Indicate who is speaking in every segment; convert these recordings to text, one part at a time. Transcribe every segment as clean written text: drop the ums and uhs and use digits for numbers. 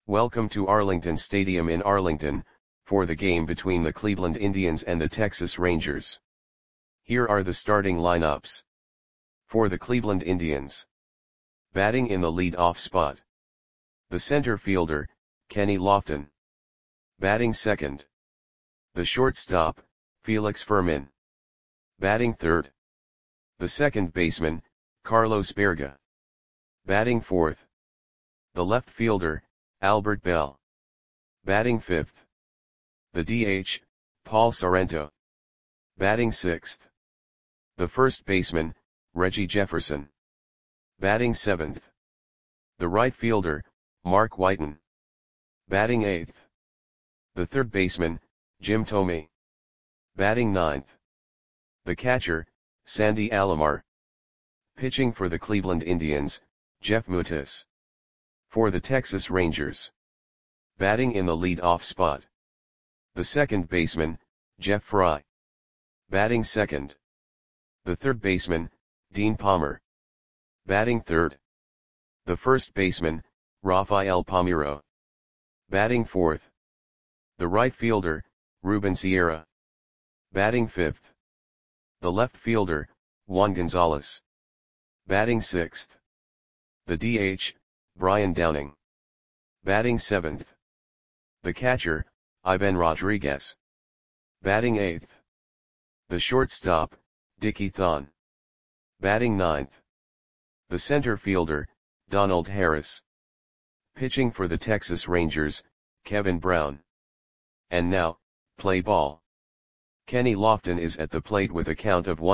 Speaker 1: Welcome to Arlington Stadium in Arlington, for the game between the Cleveland Indians and the Texas Rangers. Here are the starting lineups. For the Cleveland Indians. Batting in the lead-off spot. The center fielder, Kenny Lofton. Batting second. The shortstop, Felix Fermin. Batting third. The second baseman, Carlos Berga. Batting fourth. The left fielder, Albert Belle. Batting fifth. The DH, Paul Sorrento. Batting sixth. The first baseman, Reggie Jefferson. Batting seventh. The right fielder, Mark Whiten. Batting eighth. The third baseman, Jim Thome. Batting ninth. The catcher, Sandy Alomar. Pitching for the Cleveland Indians, Jeff Mutis. For the Texas Rangers. Batting in the lead-off spot. The second baseman, Jeff Fry. Batting second. The third baseman, Dean Palmer. Batting third. The first baseman, Rafael Palmeiro. Batting fourth. The right fielder, Ruben Sierra. Batting fifth. The left fielder, Juan Gonzalez. Batting sixth. The DH, Brian Downing. Batting seventh. The catcher, Ivan Rodriguez. Batting eighth. The shortstop, Dickie Thon. Batting ninth. The center fielder, Donald Harris. Pitching for the Texas Rangers, Kevin Brown. And now, play ball. Kenny Lofton is at the plate with a count of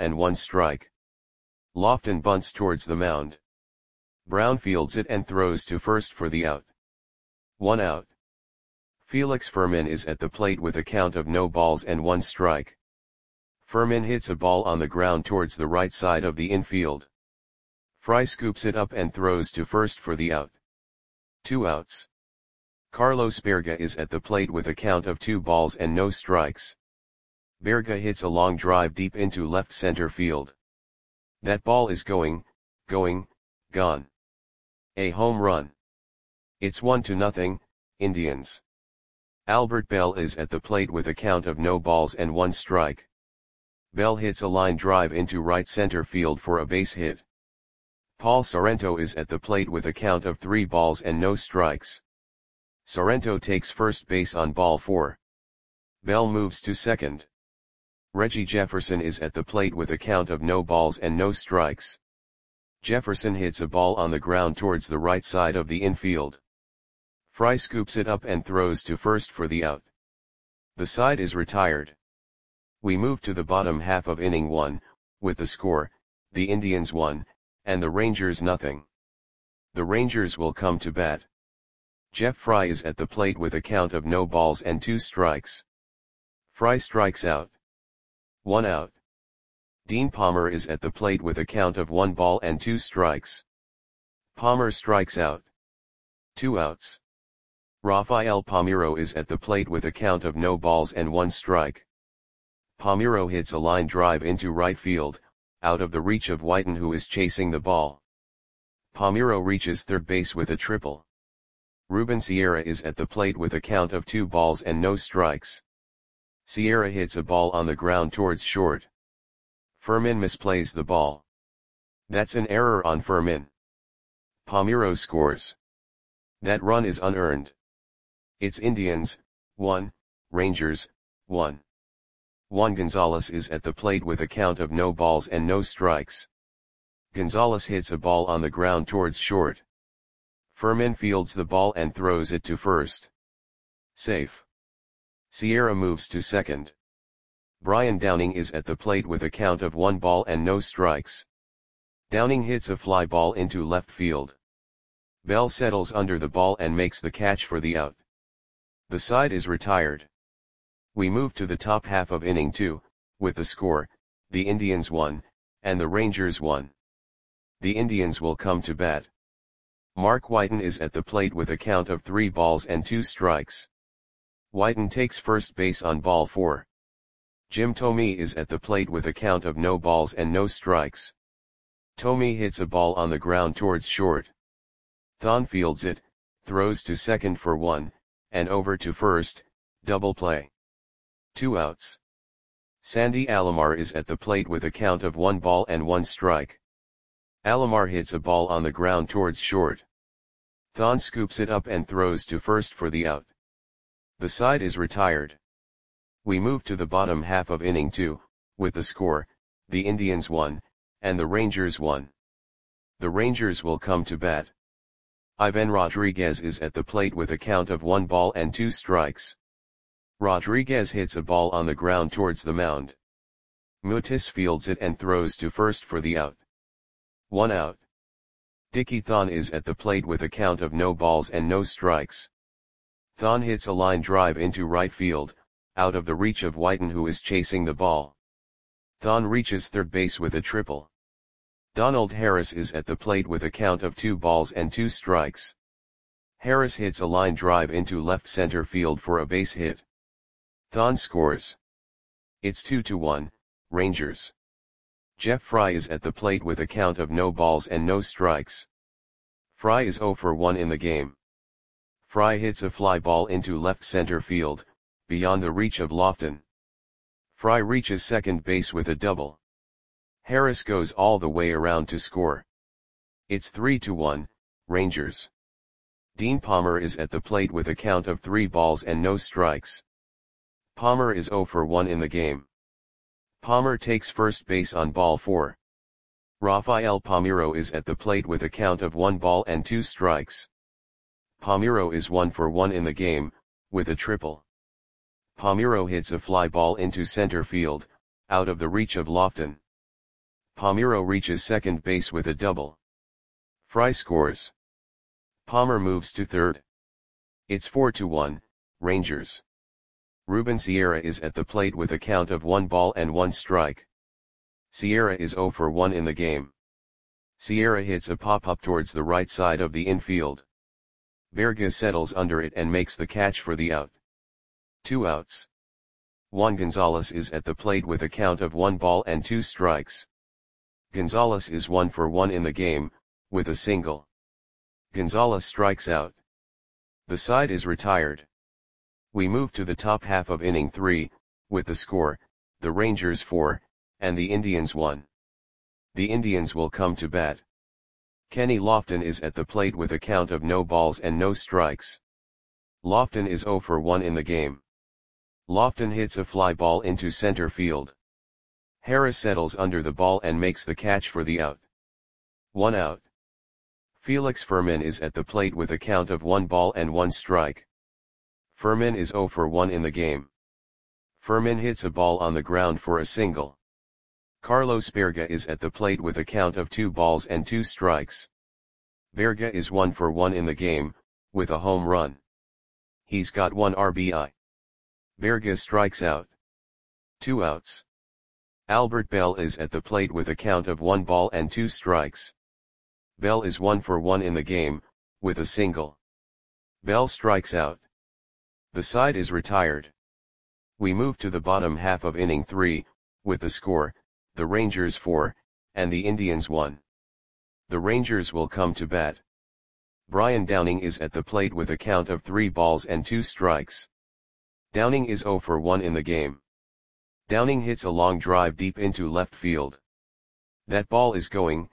Speaker 1: 1-1 Lofton bunts towards the mound. Brown fields it and throws to first for the out. 1 out. Felix Fermin is at the plate with a count of 0-1. Fermin hits a ball on the ground towards the right side of the infield. Fry scoops it up and throws to first for the out. 2 outs. Carlos Berga is at the plate with a count of 2-0. Berga hits a long drive deep into left center field. That ball is going, gone. A home run. It's 1-0, Indians. Albert Belle is at the plate with a count of 0-1. Belle hits a line drive into right center field for a base hit. Paul Sorrento is at the plate with a count of 3-0. Sorrento takes first base on ball 4. Belle moves to second. Reggie Jefferson is at the plate with a count of 0-0. Jefferson hits a ball on the ground towards the right side of the infield. Fry scoops it up and throws to first for the out. The side is retired. We move to the bottom half of inning 1, with the score, the Indians 1, and the Rangers 0. The Rangers will come to bat. Jeff Fry is at the plate with a count of 0-2. Fry strikes out. 1 out. Dean Palmer is at the plate with a count of 1-2. Palmer strikes out. 2 outs. Rafael Palmeiro is at the plate with a count of 0-1. Palmeiro hits a line drive into right field, out of the reach of Whiten, who is chasing the ball. Palmeiro reaches third base with a triple. Ruben Sierra is at the plate with a count of 2-0. Sierra hits a ball on the ground towards short. Fermin misplays the ball. That's an error on Fermin. Palmeiro scores. That run is unearned. It's Indians, 1, Rangers, 1. Juan Gonzalez is at the plate with a count of 0-0. Gonzalez hits a ball on the ground towards short. Fermin fields the ball and throws it to first. Safe. Sierra moves to second. Brian Downing is at the plate with a count of 1-0. Downing hits a fly ball into left field. Belle settles under the ball and makes the catch for the out. The side is retired. We move to the top half of inning 2, with the score, the Indians 1, and the Rangers 1. The Indians will come to bat. Mark Whiten is at the plate with a count of 3-2. Whiten takes first base on ball 4. Jim Thome is at the plate with a count of 0-0. Thome hits a ball on the ground towards short. Thon fields it, throws to second for 1, and over to first, double play. 2 outs. Sandy Alomar is at the plate with a count of 1 ball and 1 strike. Alomar hits a ball on the ground towards short. Thon scoops it up and throws to first for the out. The side is retired. We move to the bottom half of inning 2, with the score, the Indians 1, and the Rangers 1. The Rangers will come to bat. Ivan Rodriguez is at the plate with a count of 1 ball and 2 strikes. Rodriguez hits a ball on the ground towards the mound. Mutis fields it and throws to first for the out. 1 out. Dickie Thon is at the plate with a count of no balls and no strikes. Thon hits a line drive into right field, out of the reach of Whiten, who is chasing the ball. Thon reaches third base with a triple. Donald Harris is at the plate with a count of 2 balls and 2 strikes. Harris hits a line drive into left center field for a base hit. Thon scores. It's 2-1, Rangers. Jeff Fry is at the plate with a count of no balls and no strikes. Fry is 0 for 1 in the game. Fry hits a fly ball into left center field, beyond the reach of Lofton. Fry reaches second base with a double. Harris goes all the way around to score. It's 3-1, Rangers. Dean Palmer is at the plate with a count of 3 balls and no strikes. Palmer is 0 for 1 in the game. Palmer takes first base on ball 4. Rafael Palmeiro is at the plate with a count of 1 ball and 2 strikes. Palmeiro is 1 for 1 in the game, with a triple. Palmeiro hits a fly ball into center field, out of the reach of Lofton. Palmeiro reaches second base with a double. Fry scores. Palmer moves to third. It's 4-1, Rangers. Ruben Sierra is at the plate with a count of 1 ball and 1 strike. Sierra is 0 for 1 in the game. Sierra hits a pop-up towards the right side of the infield. Berga settles under it and makes the catch for the out. 2 outs. Juan Gonzalez is at the plate with a count of 1 ball and 2 strikes. Gonzalez is 1 for 1 in the game, with a single. Gonzalez strikes out. The side is retired. We move to the top half of inning 3, with the score, the Rangers 4, and the Indians 1. The Indians will come to bat. Kenny Lofton is at the plate with a count of no balls and no strikes. Lofton is 0 for 1 in the game. Lofton hits a fly ball into center field. Harris settles under the ball and makes the catch for the out. 1 out. Felix Fermin is at the plate with a count of 1 ball and 1 strike. Fermin is 0 for 1 in the game. Fermin hits a ball on the ground for a single. Carlos Berga is at the plate with a count of 2 balls and 2 strikes. Berga is 1 for 1 in the game, with a home run. He's got 1 RBI. Berga strikes out. 2 outs. Albert Bell is at the plate with a count of 1 ball and 2 strikes. Bell is 1 for 1 in the game, with a single. Bell strikes out. The side is retired. We move to the bottom half of inning 3, with the score, the Rangers 4, and the Indians 1. The Rangers will come to bat. Brian Downing is at the plate with a count of 3 balls and 2 strikes. Downing is 0 for 1 in the game. Downing hits a long drive deep into left field. That ball is gone.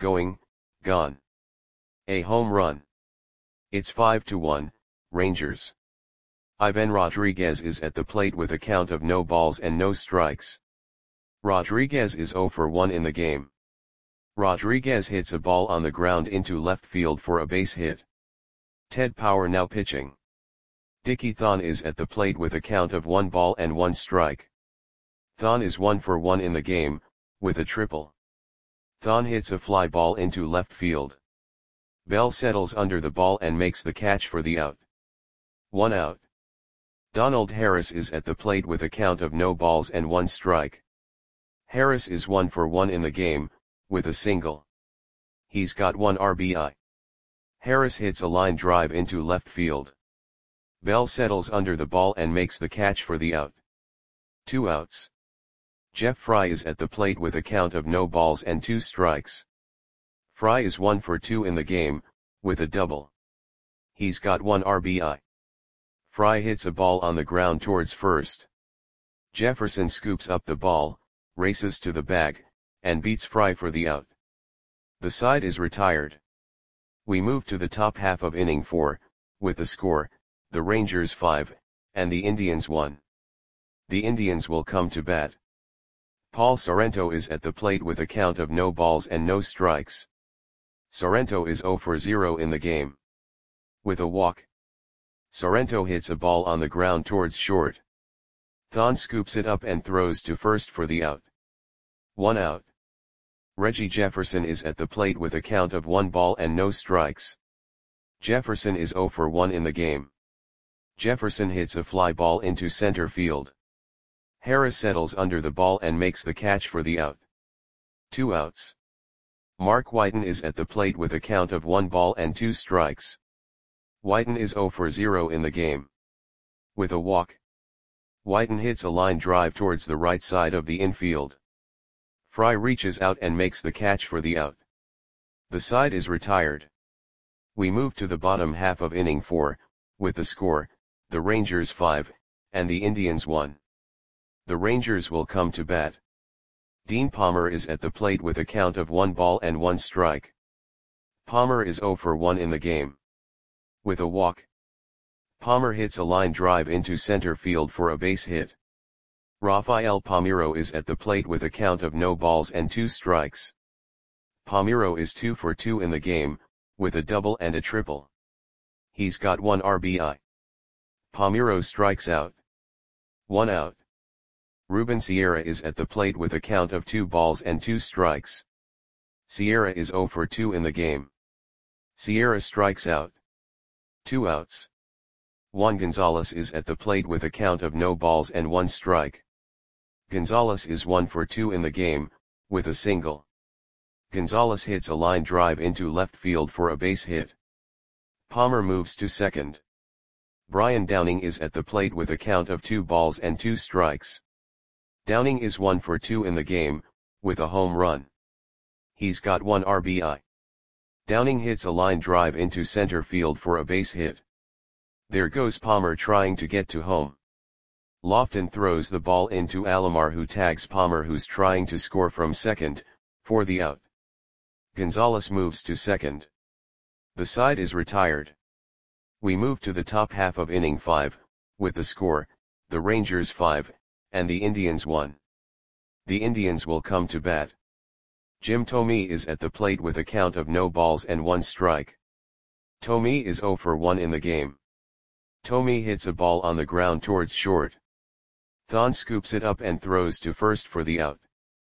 Speaker 1: A home run. It's 5-1, Rangers. Ivan Rodriguez is at the plate with a count of no balls and no strikes. Rodriguez is 0 for 1 in the game. Rodriguez hits a ball on the ground into left field for a base hit. Ted Power now pitching. Dickie Thon is at the plate with a count of 1 ball and 1 strike. Thon is 1 for 1 in the game, with a triple. Thon hits a fly ball into left field. Bell settles under the ball and makes the catch for the out. 1 out. Donald Harris is at the plate with a count of no balls and 1 strike. Harris is 1 for 1 in the game, with a single. He's got 1 RBI. Harris hits a line drive into left field. Bell settles under the ball and makes the catch for the out. 2 outs. Jeff Fry is at the plate with a count of no balls and 2 strikes. Fry is 1 for 2 in the game, with a double. He's got 1 RBI. Fry hits a ball on the ground towards first. Jefferson scoops up the ball, races to the bag, and beats Fry for the out. The side is retired. We move to the top half of inning 4, with the score, the Rangers 5, and the Indians 1. The Indians will come to bat. Paul Sorrento is at the plate with a count of no balls and no strikes. Sorrento is 0 for 0 in the game. With a walk, Sorrento hits a ball on the ground towards short. Thon scoops it up and throws to first for the out. 1 out. Reggie Jefferson is at the plate with a count of 1 ball and no strikes. Jefferson is 0 for 1 in the game. Jefferson hits a fly ball into center field. Harris settles under the ball and makes the catch for the out. 2 outs. Mark Whiten is at the plate with a count of 1 ball and 2 strikes. Whiten is 0 for 0 in the game. With a walk, Whiten hits a line drive towards the right side of the infield. Fry reaches out and makes the catch for the out. The side is retired. We move to the bottom half of inning 4, with the score, the Rangers 5, and the Indians 1. The Rangers will come to bat. Dean Palmer is at the plate with a count of 1 ball and 1 strike. Palmer is 0 for 1 in the game. With a walk, Palmer hits a line drive into center field for a base hit. Rafael Palmeiro is at the plate with a count of no balls and 2 strikes. Palmeiro is 2 for 2 in the game, with a double and a triple. He's got 1 RBI. Palmeiro strikes out. 1 out. Ruben Sierra is at the plate with a count of 2 balls and 2 strikes. Sierra is 0 for 2 in the game. Sierra strikes out. 2 outs. Juan Gonzalez is at the plate with a count of no balls and 1 strike. Gonzalez is 1 for 2 in the game, with a single. Gonzalez hits a line drive into left field for a base hit. Palmer moves to second. Brian Downing is at the plate with a count of 2 balls and 2 strikes. Downing is 1 for 2 in the game, with a home run. He's got 1 RBI. Downing hits a line drive into center field for a base hit. There goes Palmer trying to get to home. Lofton throws the ball into Alomar, who tags Palmer, who's trying to score from second, for the out. Gonzalez moves to second. The side is retired. We move to the top half of inning 5, with the score, the Rangers 5, and the Indians 1. The Indians will come to bat. Jim Thome is at the plate with a count of no balls and 1 strike. Thome is 0 for 1 in the game. Thome hits a ball on the ground towards short. Thon scoops it up and throws to first for the out.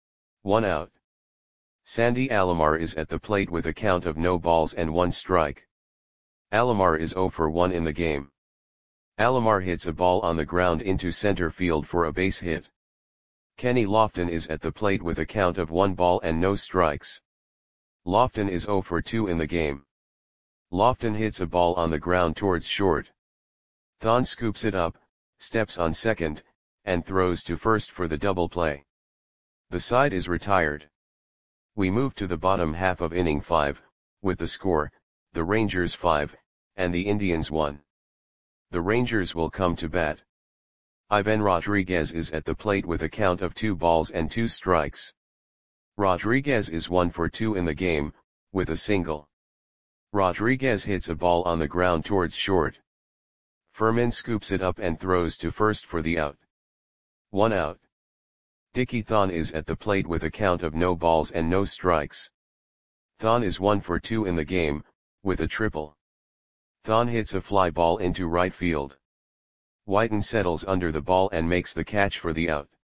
Speaker 1: 1 out. Sandy Alomar is at the plate with a count of no balls and 1 strike. Alomar is 0 for 1 in the game. Alomar hits a ball on the ground into center field for a base hit. Kenny Lofton is at the plate with a count of 1 ball and no strikes. Lofton is 0 for 2 in the game. Lofton hits a ball on the ground towards short. Thon scoops it up, steps on second, and throws to first for the double play. The side is retired. We move to the bottom half of inning 5, with the score, the Rangers 5, and the Indians 1. The Rangers will come to bat. Ivan Rodriguez is at the plate with a count of 2 balls and 2 strikes. Rodriguez is 1 for 2 in the game, with a single. Rodriguez hits a ball on the ground towards short. Furman scoops it up and throws to first for the out. 1 out. Dickie Thon is at the plate with a count of no balls and no strikes. Thon is 1 for 2 in the game, with a triple. Thon hits a fly ball into right field. Whiten settles under the ball and makes the catch for the out.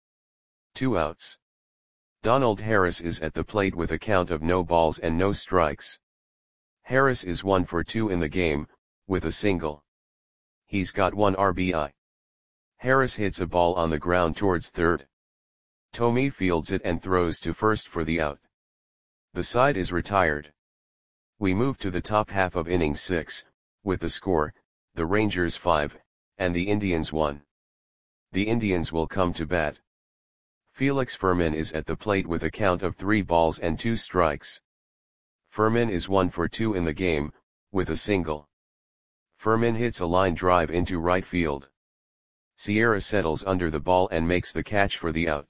Speaker 1: 2 outs. Donald Harris is at the plate with a count of no balls and no strikes. Harris is 1 for 2 in the game, with a single. He's got 1 RBI. Harris hits a ball on the ground towards third. Thome fields it and throws to first for the out. The side is retired. We move to the top half of inning 6, with the score, the Rangers 5, and the Indians 1. The Indians will come to bat. Felix Furman is at the plate with a count of 3 balls and 2 strikes. Furman is 1 for 2 in the game, with a single. Furman hits a line drive into right field. Sierra settles under the ball and makes the catch for the out.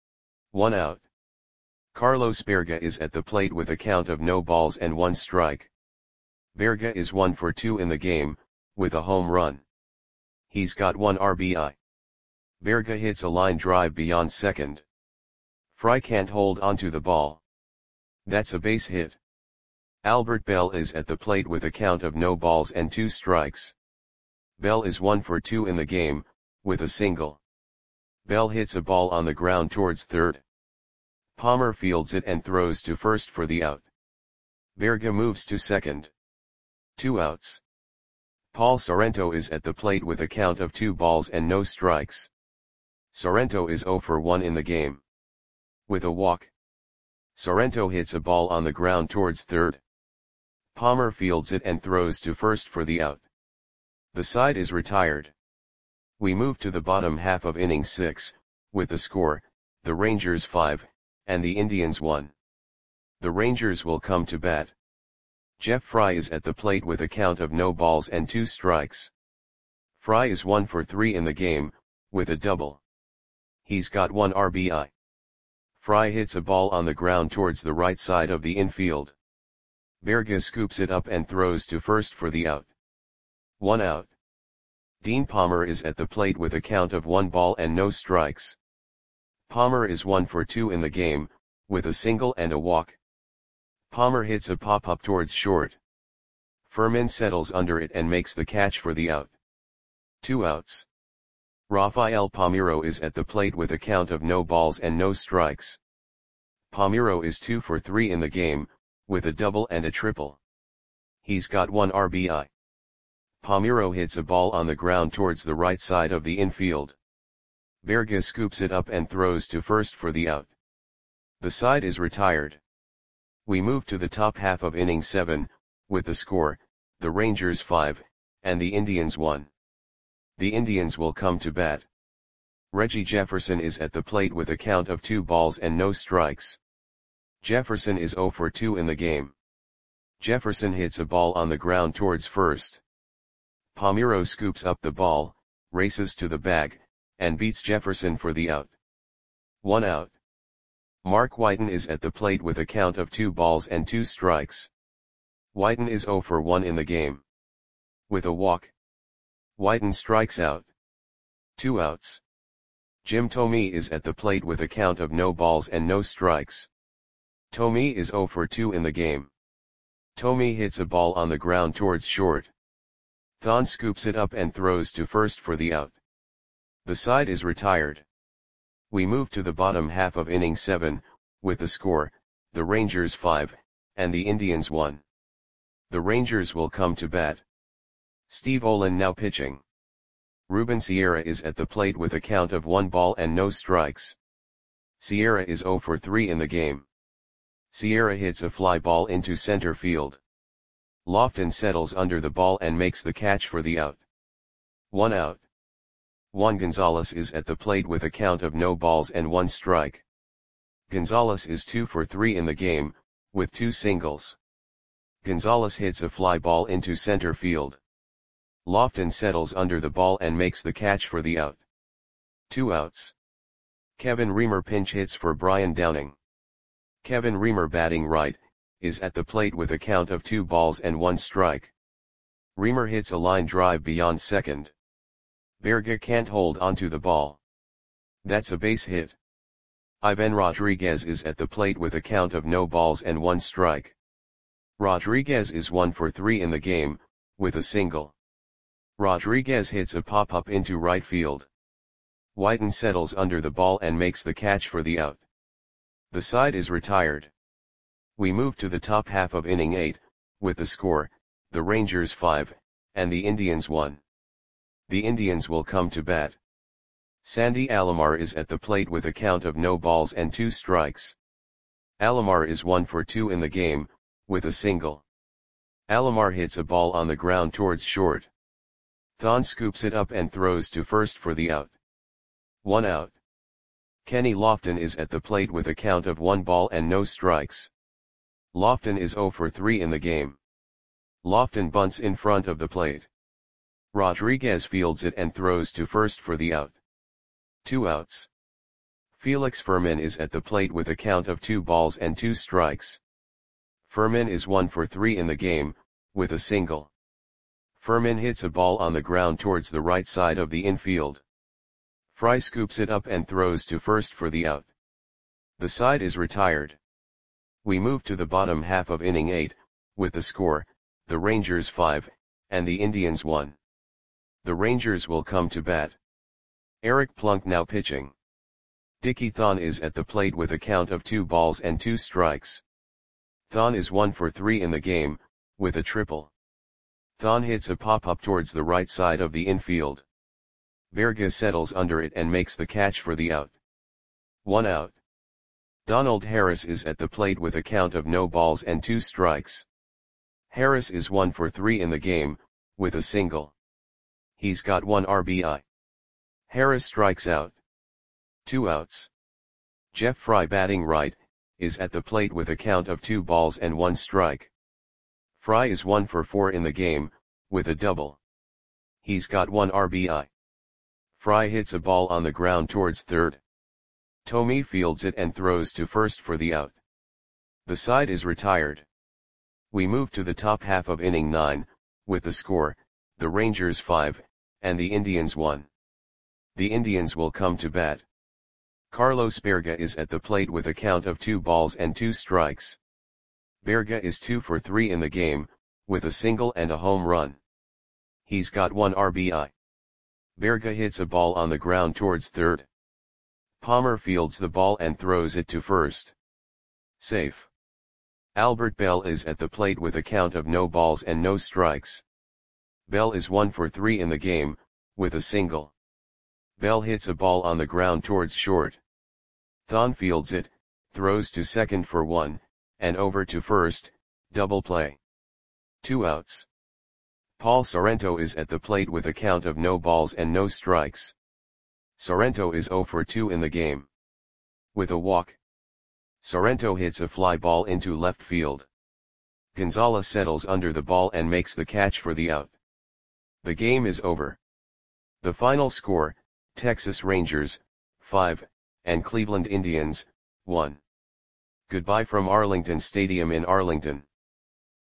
Speaker 1: 1 out. Carlos Berga is at the plate with a count of no balls and 1 strike. Berga is 1 for 2 in the game, with a home run. He's got 1 RBI. Berga hits a line drive beyond second. Fry can't hold onto the ball. That's a base hit. Albert Bell is at the plate with a count of no balls and 2 strikes. Bell is 1 for 2 in the game, with a single. Bell hits a ball on the ground towards third. Palmer fields it and throws to first for the out. Berga moves to second. 2 outs. Paul Sorrento is at the plate with a count of 2 balls and no strikes. Sorrento is 0 for 1 in the game. With a walk. Sorrento hits a ball on the ground towards third. Palmer fields it and throws to first for the out. The side is retired. We move to the bottom half of inning 6, with the score, the Rangers 5, and the Indians 1. The Rangers will come to bat. Jeff Fry is at the plate with a count of no balls and 2 strikes. Fry is 1 for 3 in the game, with a double. He's got 1 RBI. Fry hits a ball on the ground towards the right side of the infield. Berga scoops it up and throws to first for the out. 1 out. Dean Palmer is at the plate with a count of 1 ball and no strikes. Palmer is 1 for 2 in the game, with a single and a walk. Palmer hits a pop-up towards short. Furman settles under it and makes the catch for the out. 2 outs. Rafael Palmeiro is at the plate with a count of no balls and no strikes. Palmeiro is 2 for 3 in the game, with a double and a triple. He's got 1 RBI. Palmeiro hits a ball on the ground towards the right side of the infield. Berga scoops it up and throws to first for the out. The side is retired. We move to the top half of inning 7, with the score, the Rangers 5, and the Indians 1. The Indians will come to bat. Reggie Jefferson is at the plate with a count of 2 balls and no strikes. Jefferson is 0 for 2 in the game. Jefferson hits a ball on the ground towards first. Palmeiro scoops up the ball, races to the bag, and beats Jefferson for the out. 1 out. Mark Whiten is at the plate with a count of 2 balls and 2 strikes. Whiten is 0 for 1 in the game. With a walk. Whiten strikes out. 2 outs. Jim Thome is at the plate with a count of no balls and no strikes. Thome is 0 for 2 in the game. Thome hits a ball on the ground towards short. Thon scoops it up and throws to first for the out. The side is retired. We move to the bottom half of inning 7, with the score, the Rangers 5, and the Indians 1. The Rangers will come to bat. Steve Olin now pitching. Ruben Sierra is at the plate with a count of 1 ball and no strikes. Sierra is 0 for 3 in the game. Sierra hits a fly ball into center field. Lofton settles under the ball and makes the catch for the out. 1 out. Juan Gonzalez is at the plate with a count of no balls and 1 strike. Gonzalez is 2 for 3 in the game, with 2 singles. Gonzalez hits a fly ball into center field. Lofton settles under the ball and makes the catch for the out. 2 outs. Kevin Reamer pinch hits for Brian Downing. Kevin Reamer, batting right, is at the plate with a count of 2 balls and 1 strike. Reamer hits a line drive beyond second. Berga can't hold onto the ball. That's a base hit. Ivan Rodriguez is at the plate with a count of no balls and 1 strike. Rodriguez is 1 for 3 in the game, with a single. Rodriguez hits a pop-up into right field. Whiten settles under the ball and makes the catch for the out. The side is retired. We move to the top half of inning 8, with the score, the Rangers 5, and the Indians 1. The Indians will come to bat. Sandy Alomar is at the plate with a count of no balls and 2 strikes. Alomar is 1 for 2 in the game, with a single. Alomar hits a ball on the ground towards short. Thon scoops it up and throws to first for the out. 1 out. Kenny Lofton is at the plate with a count of 1 ball and no strikes. Lofton is 0 for 3 in the game. Lofton bunts in front of the plate. Rodriguez fields it and throws to first for the out. 2 outs. Felix Fermin is at the plate with a count of 2 balls and 2 strikes. Fermin is 1 for 3 in the game, with a single. Fermin hits a ball on the ground towards the right side of the infield. Fry scoops it up and throws to first for the out. The side is retired. We move to the bottom half of inning 8, with the score, the Rangers 5, and the Indians 1. The Rangers will come to bat. Eric Plunk now pitching. Dickie Thon is at the plate with a count of 2 balls and 2 strikes. Thon is 1 for 3 in the game, with a triple. Thon hits a pop-up towards the right side of the infield. Berga settles under it and makes the catch for the out. 1 out. Donald Harris is at the plate with a count of no balls and 2 strikes. Harris is 1 for 3 in the game, with a single. He's got 1 RBI. Harris strikes out. 2 outs. Jeff Fry, batting right, is at the plate with a count of 2 balls and 1 strike. Fry is 1 for 4 in the game, with a double. He's got 1 RBI. Fry hits a ball on the ground towards third. Tomey fields it and throws to first for the out. The side is retired. We move to the top half of inning 9, with the score, the Rangers 5, and the Indians 1. The Indians will come to bat. Carlos Berga is at the plate with a count of 2 balls and 2 strikes. Berga is 2 for 3 in the game, with a single and a home run. He's got 1 RBI. Berga hits a ball on the ground towards third. Palmer fields the ball and throws it to first. Safe. Albert Bell is at the plate with a count of no balls and no strikes. Bell is 1 for 3 in the game, with a single. Bell hits a ball on the ground towards short. Thon fields it, throws to second for 1, and over to first, double play. 2 outs. Paul Sorrento is at the plate with a count of no balls and no strikes. Sorrento is 0 for 2 in the game. With a walk. Sorrento hits a fly ball into left field. Gonzalez settles under the ball and makes the catch for the out. The game is over. The final score, Texas Rangers, 5, and Cleveland Indians, 1. Goodbye from Arlington Stadium in Arlington.